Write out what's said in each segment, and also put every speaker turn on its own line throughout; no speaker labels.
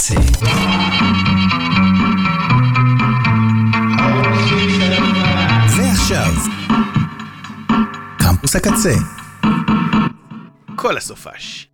הקצה. ועכשיו, קמפוס הקצה.
כל הסופש.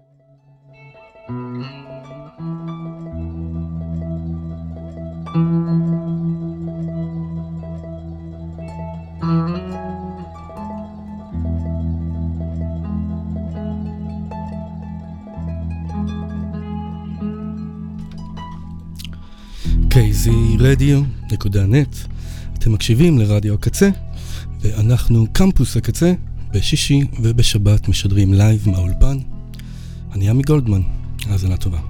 kzradio.net. אתם מקשיבים לרדיו הקצה, ואנחנו קמפוס הקצה. בשישי ובשבת משדרים לייב מהאולפן. אני עמי גולדמן, האזנה טובה.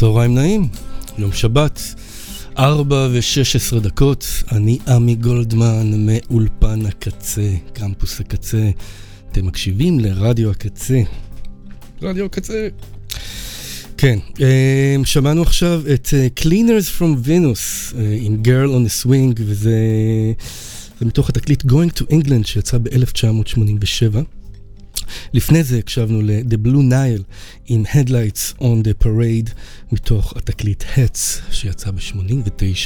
צהריים נעים, יום שבת, 4:16. אני עמי גולדמן מאולפן הקצה, קמפוס הקצה. אתם מקשיבים לרדיו הקצה. רדיו הקצה. כן, שמענו עכשיו את Cleaners from Venus עם Girl on a Swing, וזה מתוך התקליט Going to England שיצא ב-1987. לפני זה הקשבנו ל-The Blue Nile עם Headlights on the Parade מתוך התקליט Hats שיצא ב-89.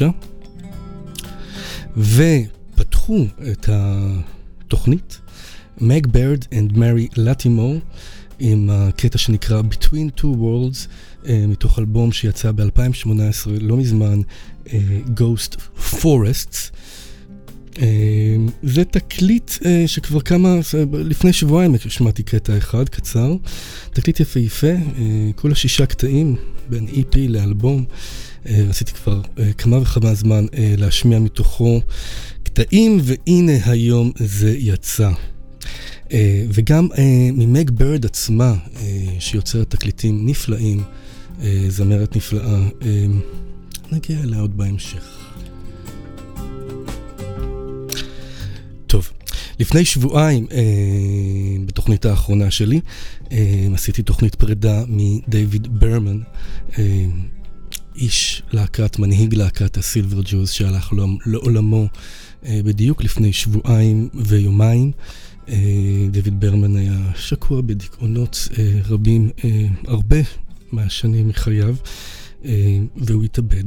ופתחו את התוכנית Meg Baird and Mary Latimer עם הקטע שנקרא Between Two Worlds מתוך אלבום שיצא ב-2018, לא מזמן, Ghost Forests. זה תקליט שכבר לפני שבועיים שמעתי קטע אחד קצר, תקליט יפהפה, כולה 6 קטעים בין EP לאלבום. רציתי כבר כמה וכמה זמן להשמיע מתוכו קטעים, והנה היום זה יצא. וגם ממג ברד עצמה שיוצרת תקליטים נפלאים, זמרת נפלאה, נגיע אליה עוד בהמשך. טוב, לפני שבועיים בתוכנית האחרונה שלי עשיתי תוכנית פרידה מדייוויד ברמן, איש להקת, מנהיג להקת הסילבר ג'וז שהלך לעולמו בדיוק לפני שבועיים ויומיים. דייוויד ברמן היה שקוע בדיכאונות רבים, הרבה מהשנים מחייו, והוא התאבד.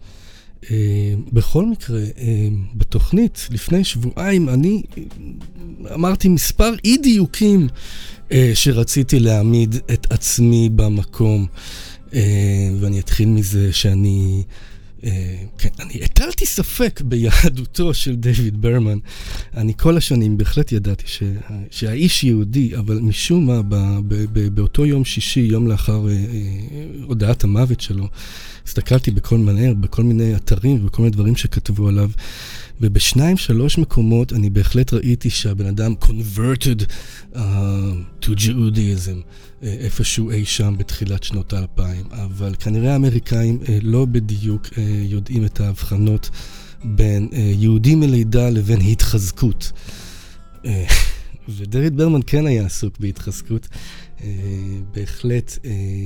בכל מקרה, בתוכנית לפני שבועיים אני אמרתי מספר אי דיוקים שרציתי להעמיד את עצמי במקום, ואני אתחיל מזה שאני אני הטלתי ספק ביהדותו של דייוויד ברמן. אני כל השנים בהחלט ידעתי שהאיש יהודי, אבל משום מה באותו יום שישי, יום לאחר הודעת המוות שלו, הסתכלתי בכל מיני אתרים ובכל מיני דברים שכתבו עליו, וב2-3 מקומות אני בהחלט ראיתי שהבן אדם converted to Judaism איפשהו אי שם בתחילת שנות ה-2000, אבל כנראה האמריקאים לא בדיוק יודעים את ההבחנות בין יהודי מלידה לבין התחזקות. ודייוויד ברמן כן היה עסוק בהתחזקות, בהחלט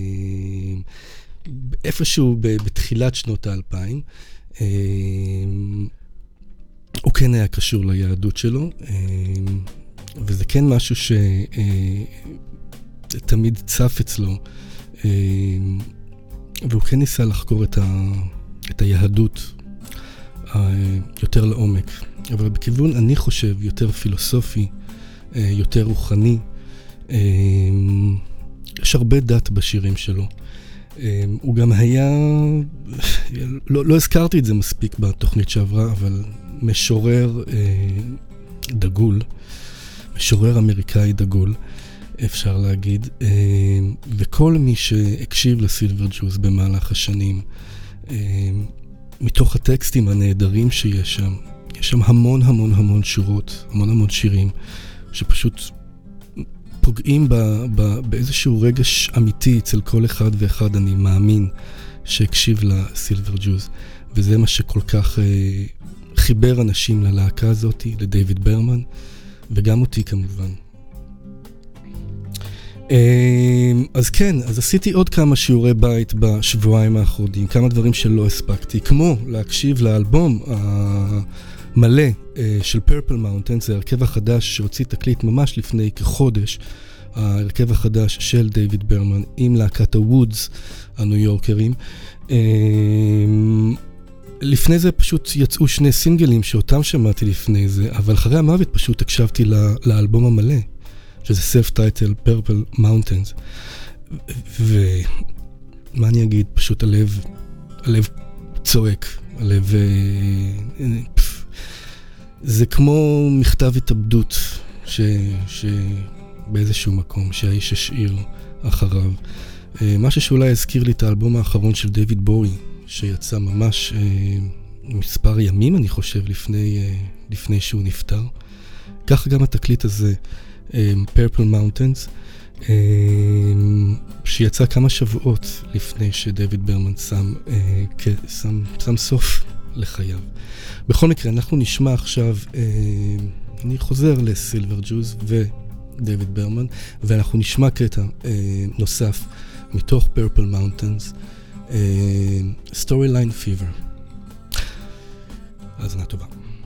איפשהו בתחילת שנות ה-2000. הוא כן היה קשור ליהדות שלו, וזה כן משהו שתמיד צף אצלו, והוא כן ניסה לחקור את היהדות יותר לעומק, אבל בכיוון, אני חושב, יותר פילוסופי, יותר רוחני. יש הרבה דת בשירים שלו. הוא גם היה, לא הזכרתי את זה מספיק בתוכנית שעברה, אבל משורר דגול, משורר אמריקאי דגול, אפשר להגיד, וכל מי שהקשיב לסילבר ג'וז במהלך השנים, מתוך הטקסטים הנהדרים שיש שם, יש שם המון המון המון שורות, המון המון שירים, שפשוט פוגעים באיזשהו רגש אמיתי אצל כל אחד ואחד, אני מאמין, שהקשיב לסילבר ג'וז, וזה מה שכל כך חיבר אנשים ללהקה הזאת, לדייוויד ברמן, וגם אותי כמובן. אז כן, אז עשיתי עוד כמה שיעורי בית בשבועיים האחרונים, כמה דברים שלא הספקתי, כמו להקשיב לאלבום המלא של פרפל מאונטן, זה הרכב החדש שהוציא תקליט ממש לפני כחודש, ההרכב החדש של דייוויד ברמן עם להקת הוודס הניו יורקרים. לפני זה פשוט יצאו 2 סינגלים שאותם שמעתי לפני זה, אבל אחרי המוות פשוט הקשבתי לאלבום המלא, שזה self-titled Purple Mountains. ומה אני אגיד, פשוט הלב צועק, הלב זה כמו מכתב התאבדות שבאיזשהו מקום שהאיש השאיר אחריו. משהו שאולי הזכיר לי את האלבום האחרון של דייוויד בואי, שיצא ממש מספר ימים, אני חושב, לפני שהוא נפטר. כך גם התקליט הזה, Purple Mountains, שיצא כמה שבועות לפני שדויד ברמן שם סוף לחייו. בכל מקרה, אנחנו נשמע עכשיו, אני חוזר לסילבר ג'וז ודויד ברמן, ואנחנו נשמע קטע נוסף מתוך פרפל מאונטנס, Storyline Fever. האזנה טובה.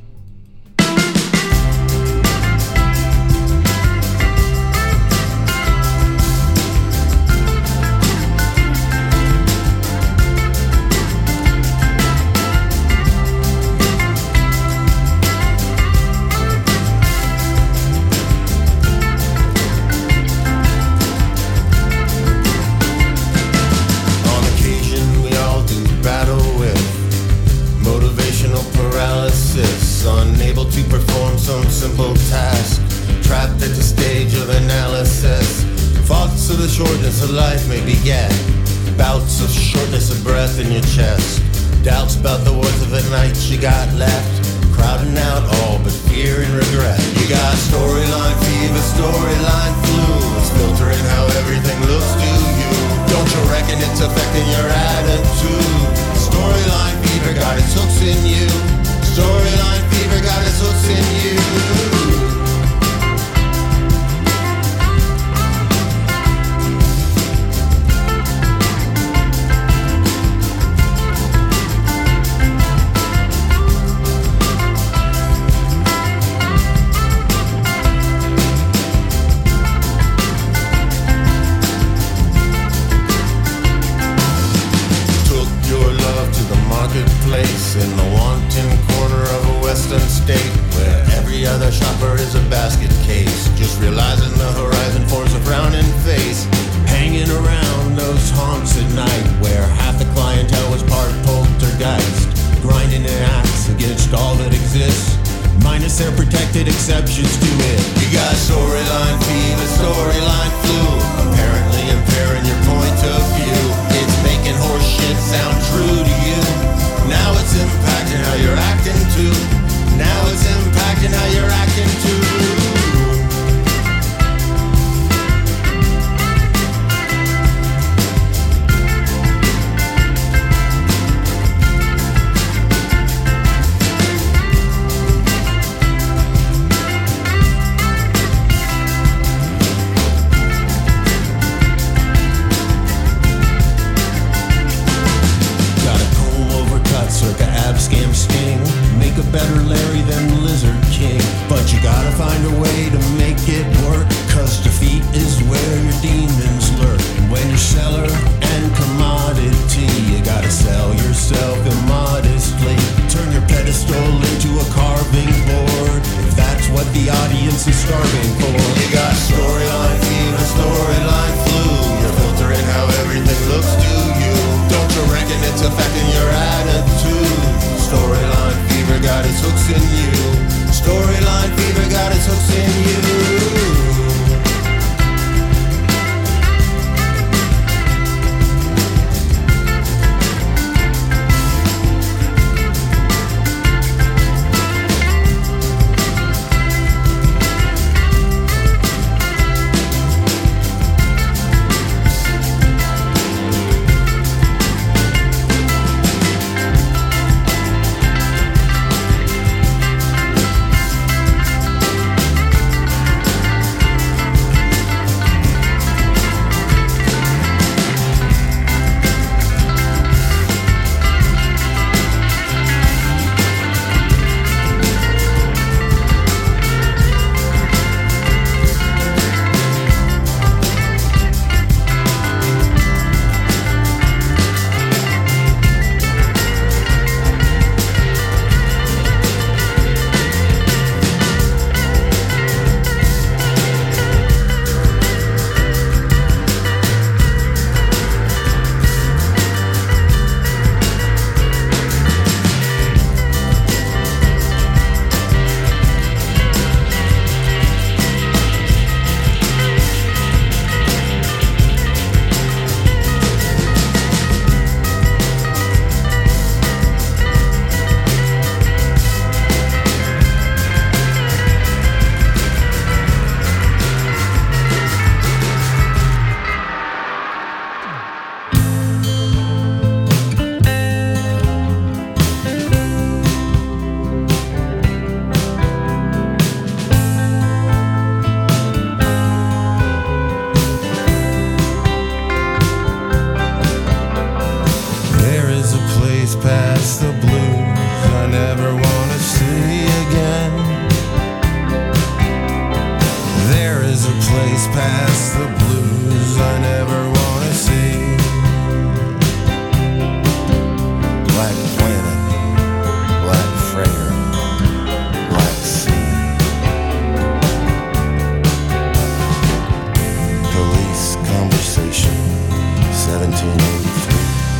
Unable to perform some simple task, trapped at the stage of analysis. Thoughts of the shortness of life may beget bouts of shortness of breath in your chest. Doubts about the worth of the night you got left, crowding out all but fear and regret. You got storyline fever, storyline flu. It's filtering how everything looks to you. Don't you reckon it's affecting your attitude? Storyline fever got its hooks in you. Storyline fever got its hooks in you. Took your love to the marketplace in the wanton corner of a western state where every other shopper is a basket case. Just realizing the horizon forms a frowning face, hanging around those haunts at night where half the clientele was part poltergeist, grinding an axe against all that exists, minus their protected exceptions to it. You got storyline fever, storyline flu, apparently impairing your point of view. It's making horse shit sound true to you. Now it's impacting how you're acting too. Now it's impacting how you're acting too. Circa ab scam sting, make a better Larry than Lizard King. But you gotta find a way to make it work, cause defeat is where your demons lurk. And when you're seller and commodity, you gotta sell yourself immodestly. Turn your pedestal into a carving board, if that's what the audience is starving for. You got storyline fever, storyline flu. You're filtering how everything looks to you. Don't you reckon it's affecting your attitude? Storyline fever got its hooks in you. Storyline fever got its hooks in you. past the blues I never wanna see. Black planet, black freighter, black sea. Police conversation, 1783.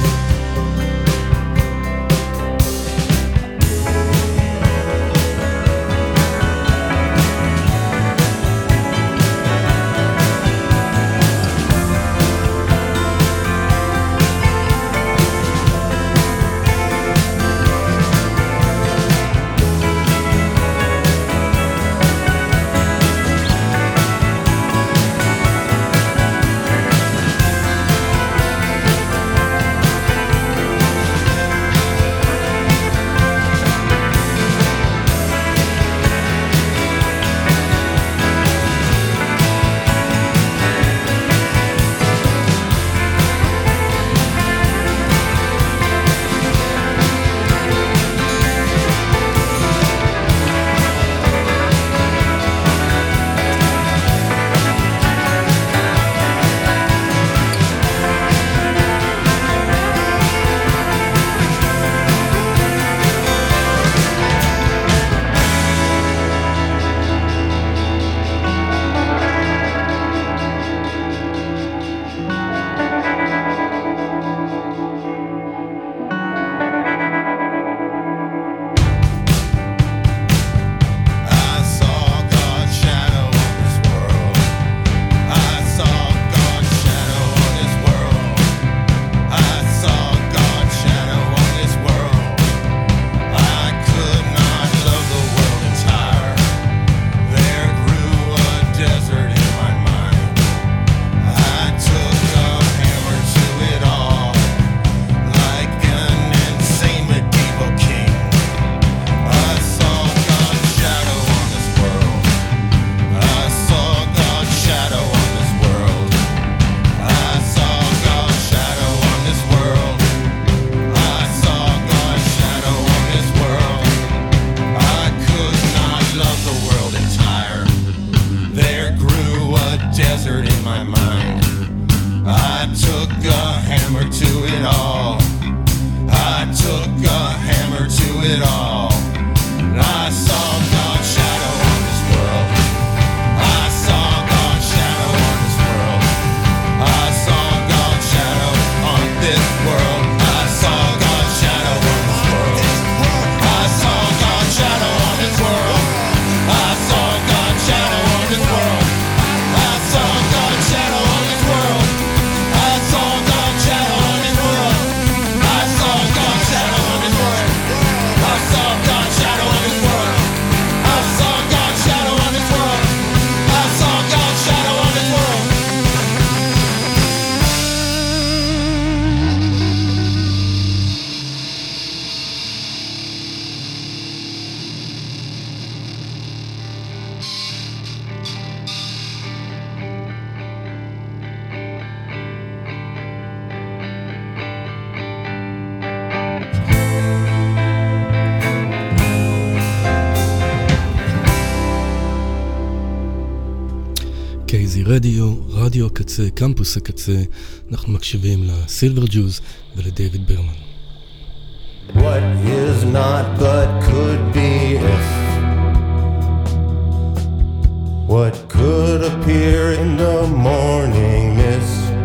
קייזי רדיו, רדיו הקצה, קמפוס הקצה. אנחנו מקשיבים לסילבר ג'וז ולדייוויד ברמן.
What is not but could be if what could appear in the morning mist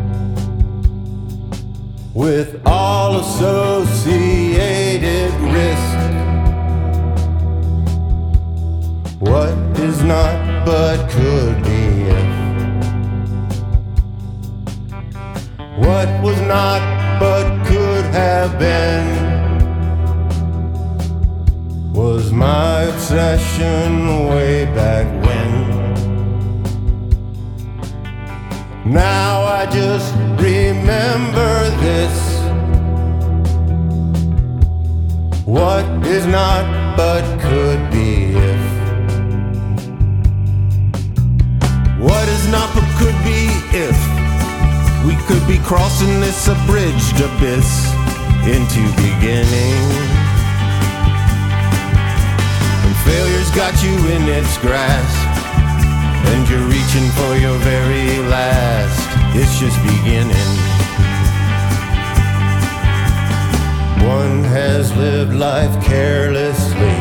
with all associated risk. What is not but could be if what was not but could have been was my obsession way back when. Now I just remember this. What is not but could be if. What is not but could be if we could be crossing this abridged abyss into beginning. And failure's got you in its grasp, and you're reaching for your very last. It's just beginning. One has lived life carelessly.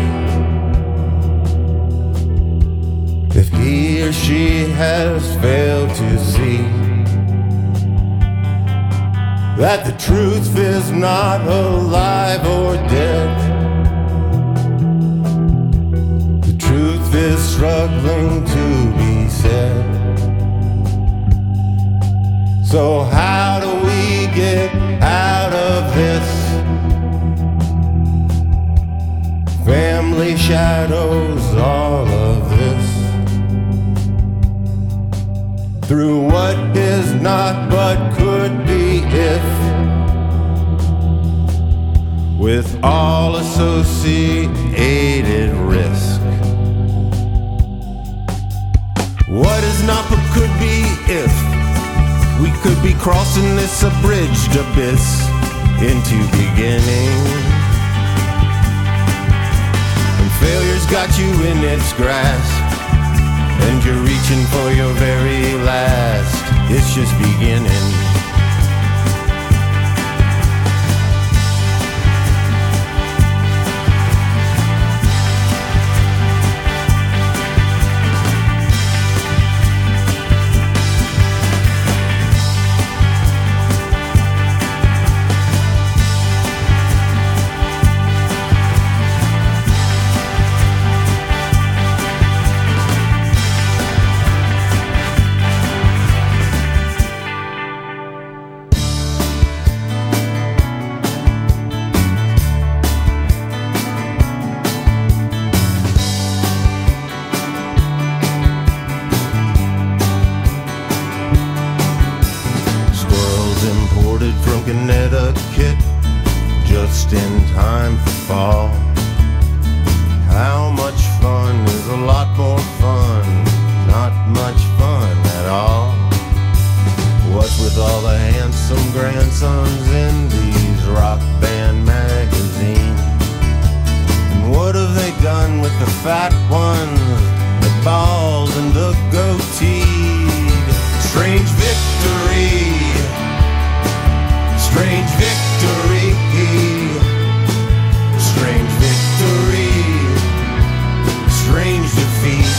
If he or she has failed to see that the truth is not alive or dead, the truth is struggling to be said. So how do we get out of this? Family shadows all of this. Through what is not but could be if, with all associated risk. What is not but could be if we could be crossing this abridged abyss into beginning. And failure's got you in its grasp, and you're reaching for your very last. It's just beginning. Connecticut, just in time for fall. How much fun is a lot more fun? Not much fun at all. What's with all the handsome grandsons in these rock band magazines? And what have they done with the fat ones, the balls and the goatee? Strange victory. Strange victory, strange victory, strange defeat.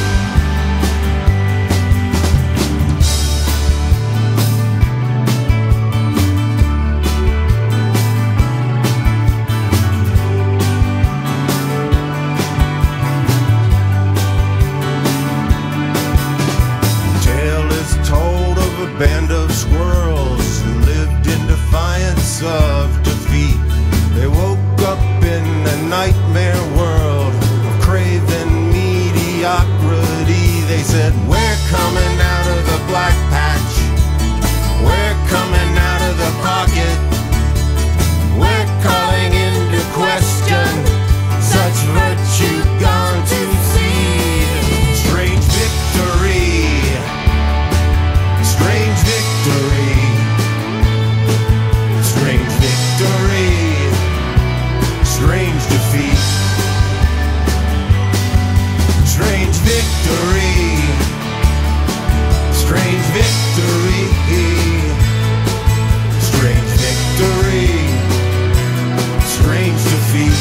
Tale is told of a band of squirrels who lived in defiance of defeat. They woke up in a nightmare world of craven mediocrity. They said, we're coming out of the black patch, we're coming out of the pocket, we're calling into question such virtue gone to seed. Strange victory, strange victory, strange victory, strange defeat. Strange victory, strange victory, strange victory, strange defeat.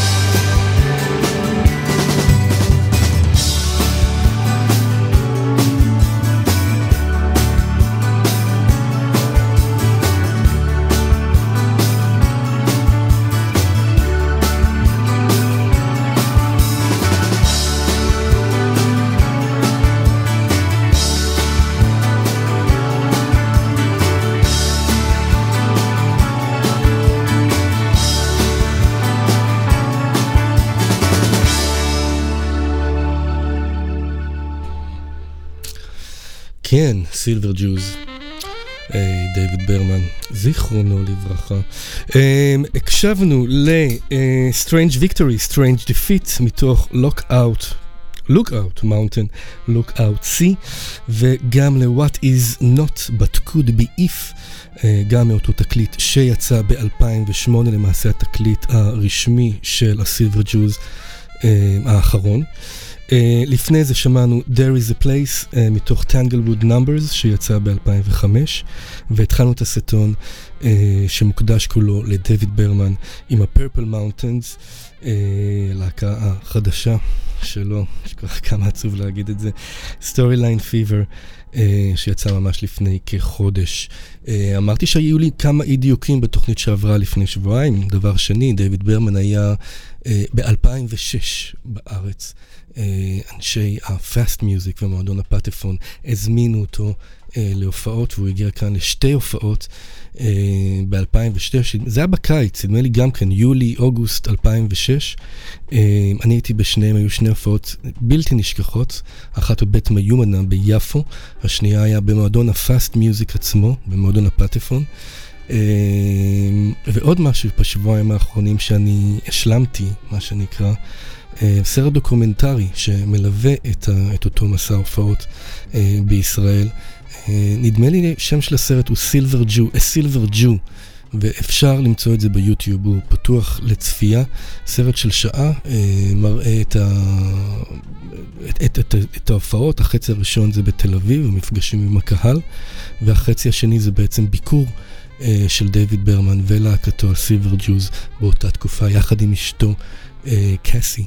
כן, סילבר ג'וז, דיוויד ברמן, זיכרונו לברכה. הקשבנו ל-Strange Victory, Strange Defeat, מתוך Lookout Mountain, Lookout Sea, וגם ל-What is not but could be if, גם מאותו תקליט שיצא ב-2008, למעשה התקליט הרשמי של הסילבר ג'וז האחרון. לפני זה שמענו There is a Place מתוך Tanglewood Numbers שיצא ב-2005, והתחלנו את הסרטון שמוקדש כולו לדויד ברמן עם ה-Purple Mountains, להקה החדשה שלו, כמה עצוב להגיד את זה, Storyline Fever, שיצא ממש לפני כחודש. אמרתי שהיו לי כמה אי דיוקים בתוכנית שעברה לפני שבועיים. דבר שני, דויד ברמן היה ב-2006 בארץ. אנשי ה-Fast Music ומועדון הפטפון הזמינו אותו להופעות, והוא הגיע כאן לשתי הופעות ב-2006. זה היה בקיץ, נדמה לי גם כן, יולי, אוגוסט 2006. אני הייתי בשניהם, היו שני הופעות בלתי נשכחות, אחת בבית מיומנה ביפו, השנייה היה במועדון ה-Fast Music עצמו, במועדון הפטפון. ועוד משהו בשבועיים האחרונים שאני השלמתי, מה שנקרא, סרט דוקומנטרי שמלווה את אותו מסע הופעות בישראל. נדמה לי שם של הסרט הוא Silver Jew, ואפשר למצוא את זה ביוטיוב, הוא פתוח לצפייה. סרט של שעה, מראה את ההופעות. החצי הראשון זה בתל אביב, מפגשים עם הקהל, והחצי השני זה בעצם ביקור של דויד ברמן ולהקתו ה-Silver Jews באותה תקופה, יחד עם אשתו קאסי,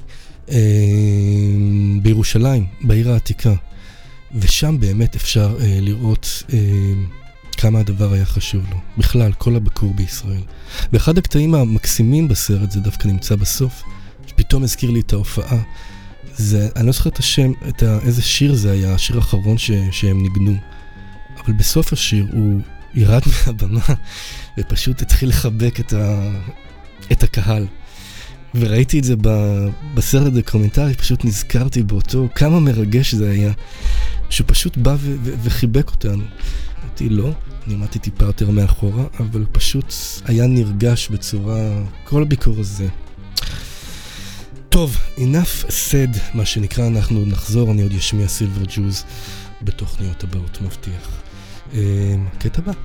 בירושלים, בעיר העתיקה. ושם באמת אפשר לראות כמה הדבר היה חשוב לו. בכלל, כל הביקור בישראל. ואחד הקטעים המקסימים בסרט, זה דווקא נמצא בסוף, שפתאום הזכיר לי את ההופעה. אני לא זוכר את השם, איזה שיר זה היה, השיר האחרון שהם ניגנו. אבל בסוף השיר הוא ירד מהבמה, ופשוט התחיל לחבק את הקהל. וראיתי את זה בסרט הדוקומנטרי, פשוט נזכרתי באותו, כמה מרגש זה היה, שהוא פשוט בא וחיבק אותנו. אמרתי לא, אני עמדתי טיפה יותר מאחורה, אבל הוא פשוט היה נרגש בצורה, כל הביקור הזה. טוב, enough said, מה שנקרא, אנחנו נחזור, אני עוד ישמיע Silver Jews בתוכניות הבאות, מבטיח. קטע הבא.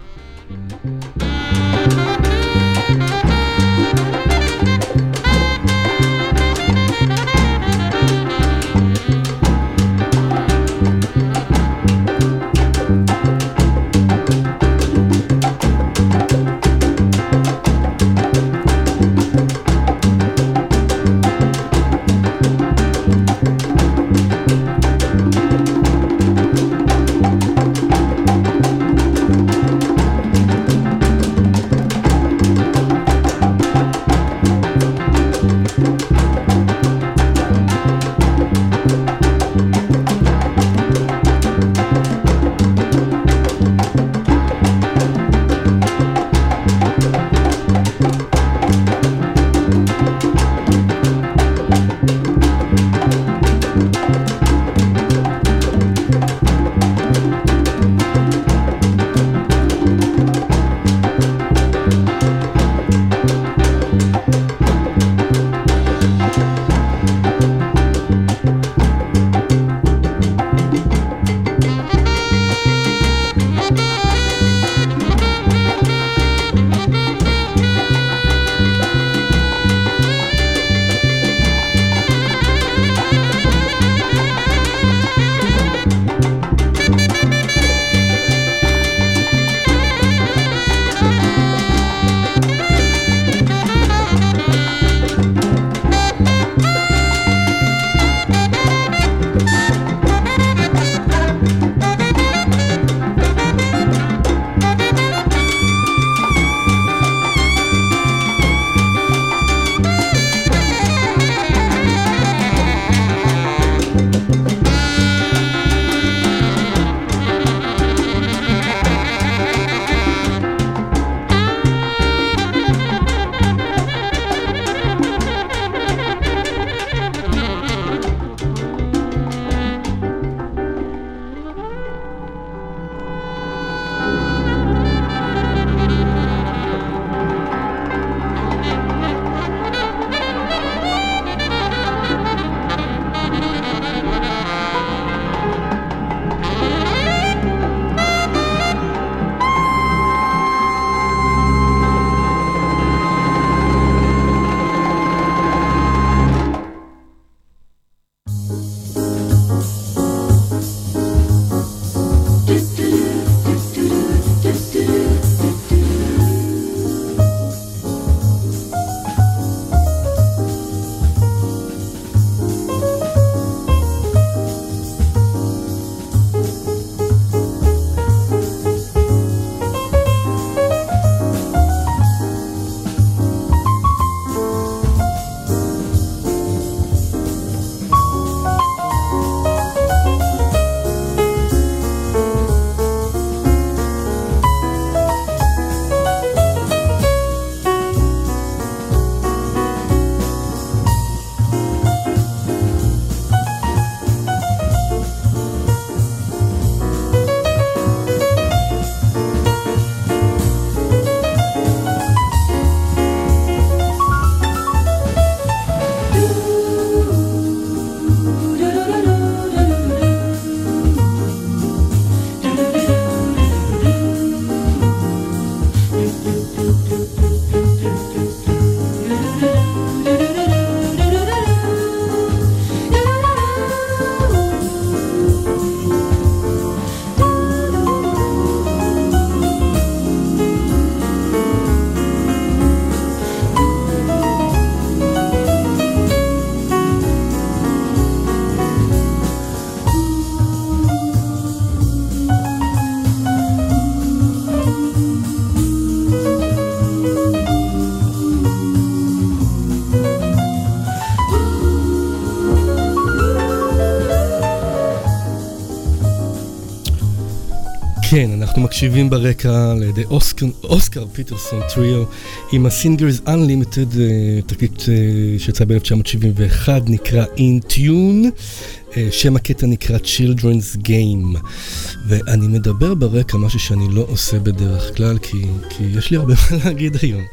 כן, אנחנו מקשיבים ברקע לידי אוסקר פיטרסון טריו עם ה-Singers Unlimited, תקליט שיצא ב-1971, נקרא In Tune, שם הקטע נקרא Children's Game, ואני מדבר ברקע משהו שאני לא עושה בדרך כלל, כי יש לי הרבה מה להגיד היום.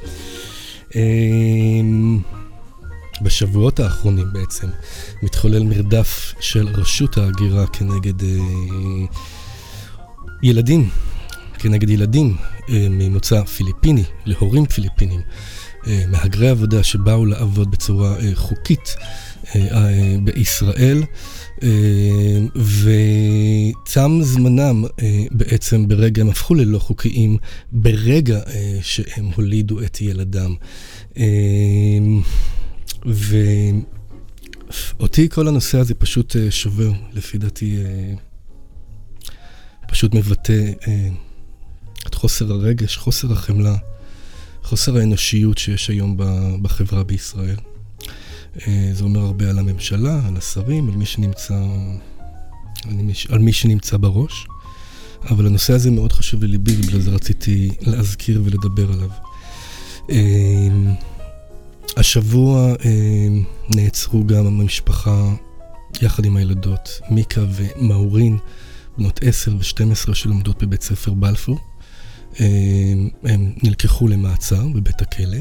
בשבועות האחרונים בעצם מתחולל מרדף של רשות ההגירה כנגד ילדים ממוצא פיליפיני, להורים פיליפינים, מהגרי עבודה שבאו לעבוד בצורה חוקית בישראל, וצם זמנם בעצם ברגע, הם הפכו ללא חוקיים ברגע שהם הולידו את ילדם. ואותי כל הנושא הזה פשוט שובר, לפי דעתי פשוט מבטא את חוסר הרגש, חוסר החמלה, חוסר האנושיות שיש היום בחברה בישראל. זה אומר הרבה על הממשלה, על השרים, על מי שנמצא בראש. אבל הנושא הזה מאוד חשוב לליבי, ובגלל זה רציתי להזכיר ולדבר עליו. השבוע נעצרו גם המשפחה יחד עם הילדות, מיקה ומאורין, בנות 10 ו-12 שלומדות בבית ספר בלפור. הם נלקחו למעצר בבית הכלא,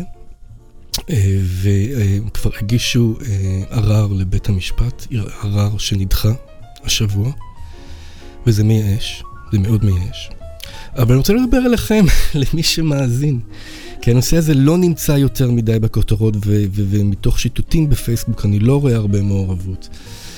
וכבר הגישו ערר לבית המשפט, ערר שנדחה השבוע, וזה מייאש, זה מאוד מייאש. אבל אני רוצה לדבר אליכם, למי שמאזין, כי הנושא הזה לא נמצא יותר מדי בכותרות, ומתוך שיטוטים בפייסבוק אני לא רואה הרבה מעורבות.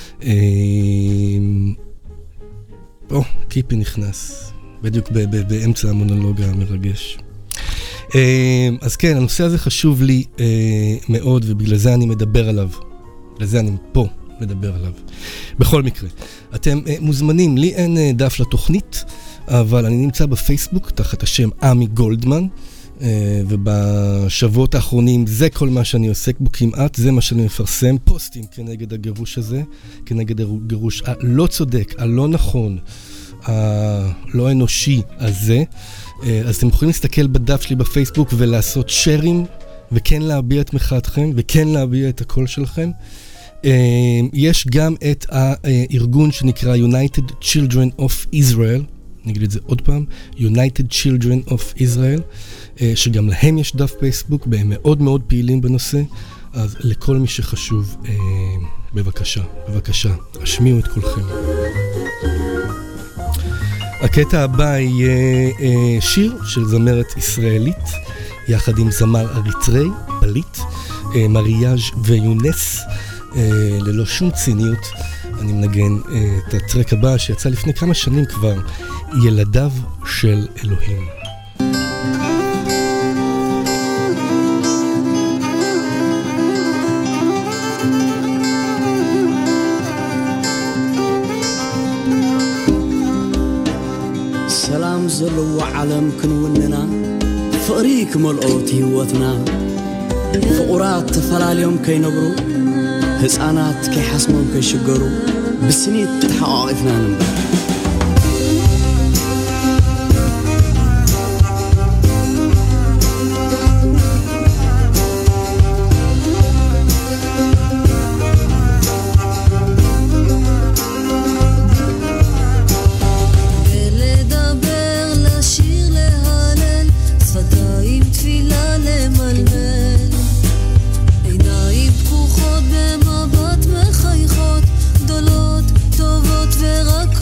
קיפי נכנס, בדיוק באמצע המונולוג המרגש. אז כן, הנושא הזה חשוב לי מאוד, ובגלל זה אני מדבר עליו. בגלל זה אני פה לדבר עליו. בכל מקרה, אתם מוזמנים, לי אין דף לתוכנית, אבל אני נמצא בפייסבוק תחת השם עמי גולדמן, ובשבועות האחרונים זה כל מה שאני עוסק בו כמעט, זה מה שאני מפרסם, פוסטים כנגד הגירוש הזה, כנגד הגירוש הלא צודק, הלא נכון, הלא אנושי הזה. אז אתם יכולים להסתכל בדף שלי בפייסבוק ולעשות שרים, וכן להביע את מחאתכם, וכן להביע את הקול שלכם. יש גם את הארגון שנקרא United Children of Israel, נגיד את זה עוד פעם, United Children of Israel, שגם להם יש דף פייסבוק, והם מאוד מאוד פעילים בנושא, אז לכל מי שחשוב, בבקשה, השמיעו את כולכם. הקטע הבא יהיה שיר של זמרת ישראלית, יחד עם זמר אריתראי, פליט, מריאז' ויונס, ללא שום ציניות. אני מנגן את הטרק הבא שיצא לפני כמה שנים כבר, ילדיו של אלוהים.
سلام زلو عالم كنوننا فقريك ملقوت هيوتنا فقرات تفلال يوم كي نبرو هزانات كي حسمهم كي شقرو بسنيت تحققنا ننبر
במבט מחייכות גדולות טובות ורק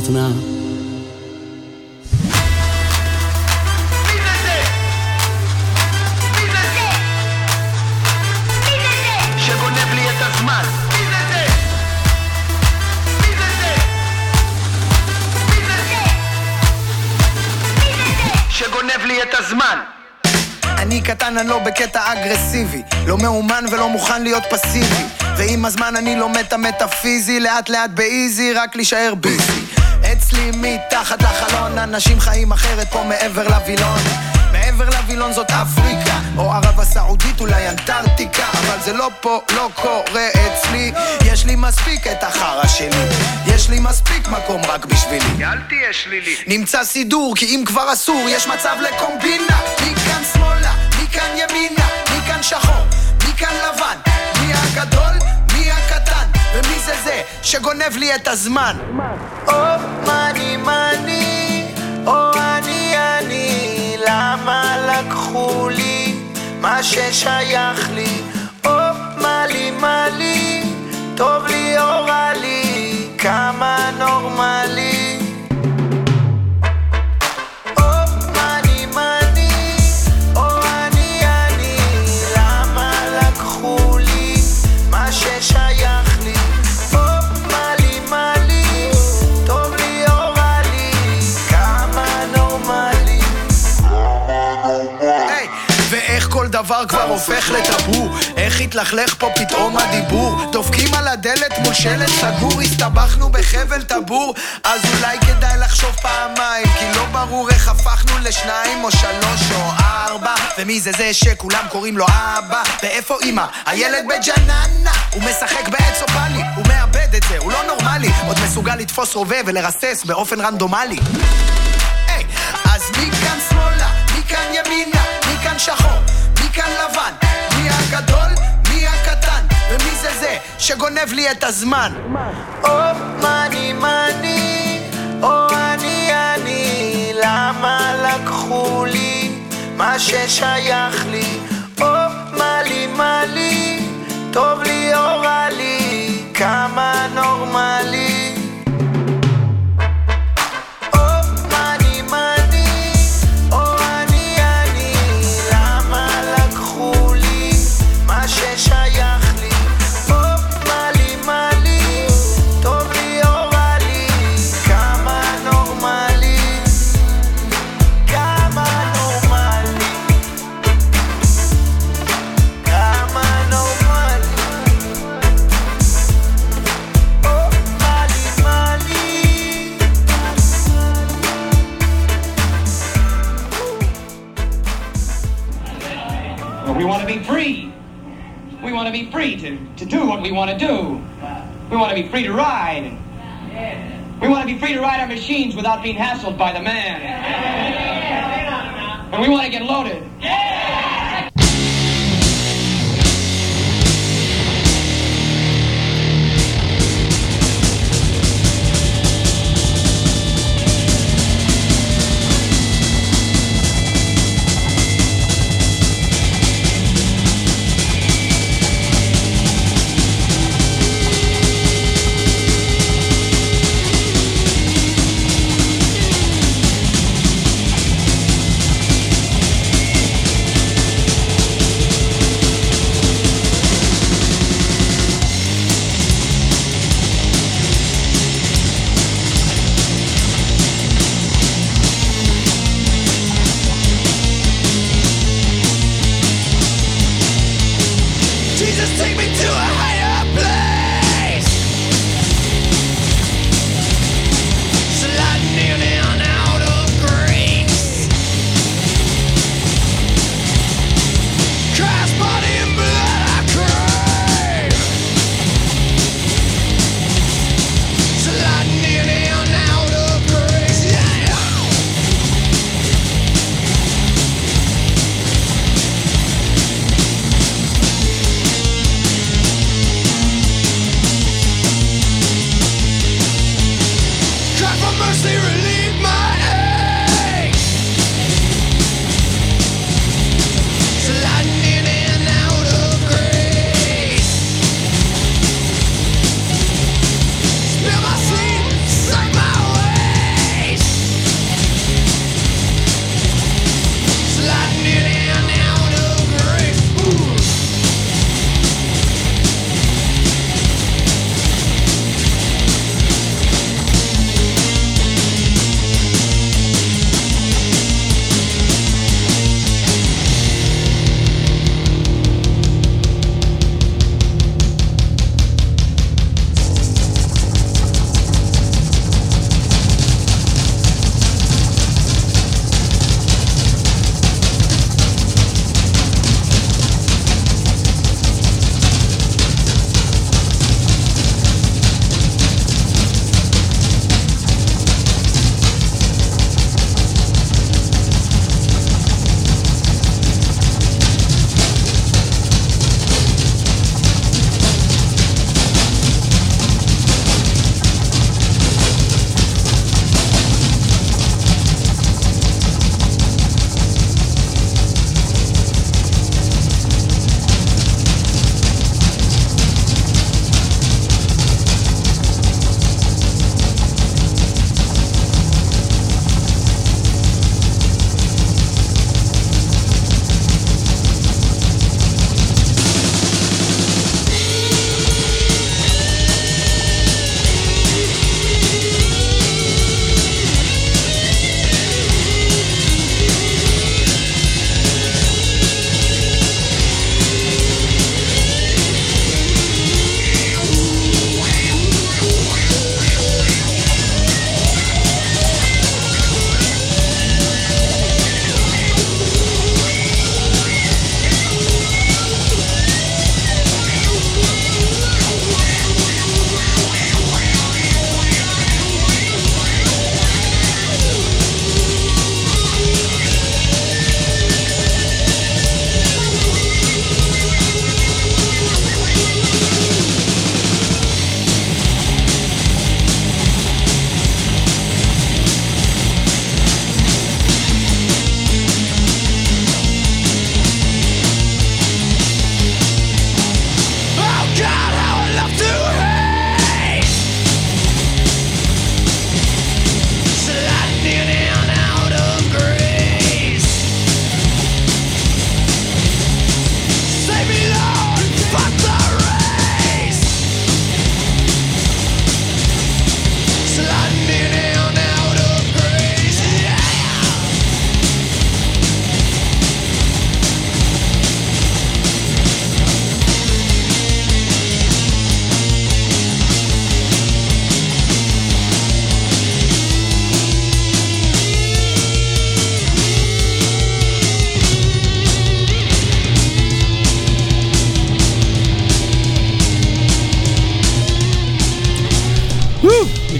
היוותנה
שגונב לי את הזמן שגונב לי את הזמן אני קטן, אני לא בקטע אגרסיבי לא מאומן ולא מוכן להיות פסיבי ועם הזמן אני לומד את המטאפיזי לאט לאט באיזי, רק להישאר ביזי אצלי מתחת לחלון אנשים חיים אחרת פה מעבר לווילון מעבר לווילון זאת אפריקה או ערב הסעודית אולי אנטארקטיקה אבל זה לא פה, לא קורה אצלי יש לי מספיק את החרה שלי יש לי מספיק מקום רק בשבילי אל תהיה שלילי נמצא סידור כי אם כבר אסור יש מצב לקומבינה מכאן שמאלה, מכאן ימינה מכאן שחור, מכאן לבן מי הגדול, מי הקטן ומי זה שגונב לי את הזמן או מני מני או אני למה לקחו לי מה ששייך לי או מלי טוב לי או רע לי כמה נורמלי או מני או אני למה לקחו לי מה ששייך לי או מלי טוב לי או רע לי כמה נורמלי ואיך כל דבר כבר הופך לטאבו איך התלכלך פה פתאום הדיבור דופקים על הדלת מול שלט סגור הסתבכנו בחבל טבור אז אולי כדאי לחשוב פעמיים כי לא ברור איך הפכנו לשניים או שלוש או ארבע ומי זה שכולם קוראים לו אבא ואיפה אמא? הילד בג'ננה הוא משחק בעץ אופלי הוא מאבד את זה, הוא לא נורמלי עוד מסוגל לתפוס רובה ולרסס באופן רנדומלי אז מכאן שמאלה, מכאן ימינה מכאן שחור, מכאן לבן מי הגדול, מי הקטן ומי זה שגונב לי את הזמן או מני או אני למה לקחו לי מה ששייך לי או מלי טוב לי או רע לי כמה נורמלי ששייך לי או מלי טוב לי או רע לי כמה נורמלי כמה נורמלי כמה נורמלי או מלי
We want to be free. We want to be free to do what we want to do. We want to be free to ride. We want to be free to ride our machines without being hassled by the man. And we want to get loaded.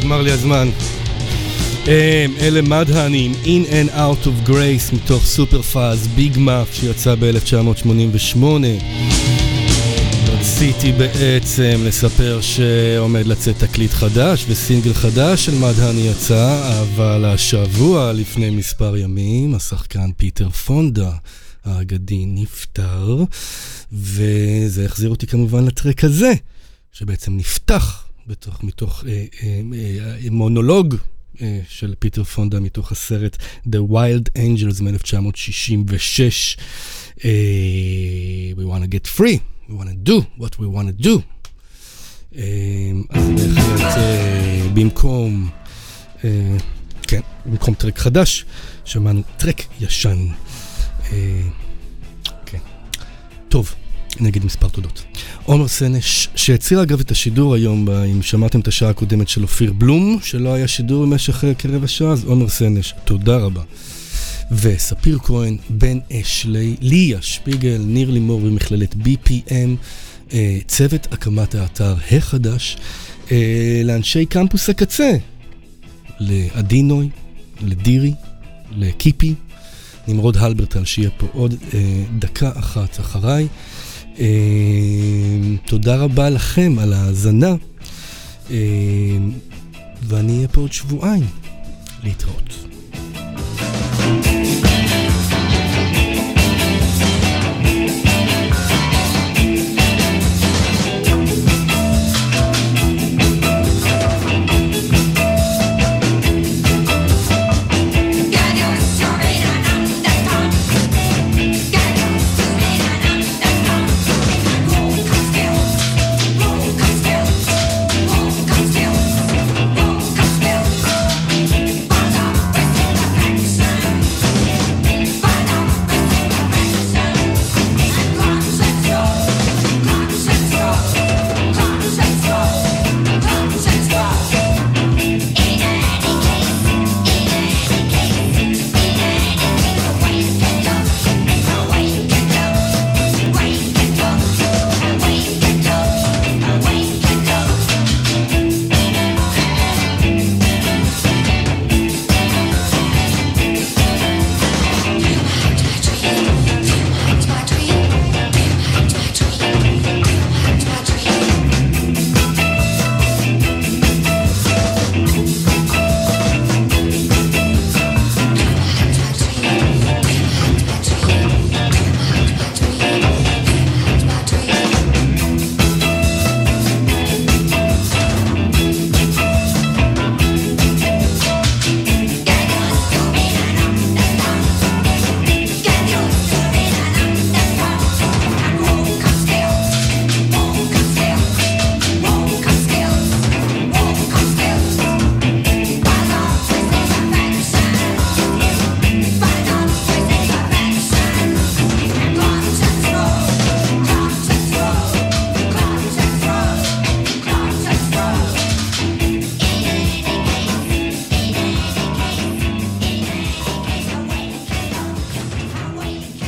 נגמר לי הזמן. אלה מדהני עם In and Out of Grace מתוך סופר פאז ביג מאף שיצא ב-1988. רציתי בעצם לספר שעומד לצאת תקליט חדש וסינגל חדש של מדהני יצא, אבל השבוע לפני מספר ימים השחקן פיטר פונדה האגדי נפטר, וזה החזיר אותי כמובן לטרק הזה שבעצם נפתח מתוך מונולוג של פיטר פונדה מתוך הסרט The Wild Angels מ-1966. We want to get free, we want to do what we want to do. אז בהחלט במקום טרק חדש שמענו טרק ישן. טוב, נגיד מספר תודות. עומר סנש, שהציר אגב את השידור היום, אם שמעתם את השעה הקודמת של אופיר בלום, שלא היה שידור במשך כרבע שעה, אז עומר סנש, תודה רבה. וספיר כהן, בן אשלי, ליה שפיגל, ניר לימור במכללת BPM, צוות הקמת האתר החדש, לאנשי קמפוס הקצה, לאדינוי, לדירי, לקיפי, נמרוד הלברטל שיהיה פה עוד דקה אחת אחריי. תודה רבה לכם על ההאזנה, ואני אהיה פה עוד שבועיים. להתראות.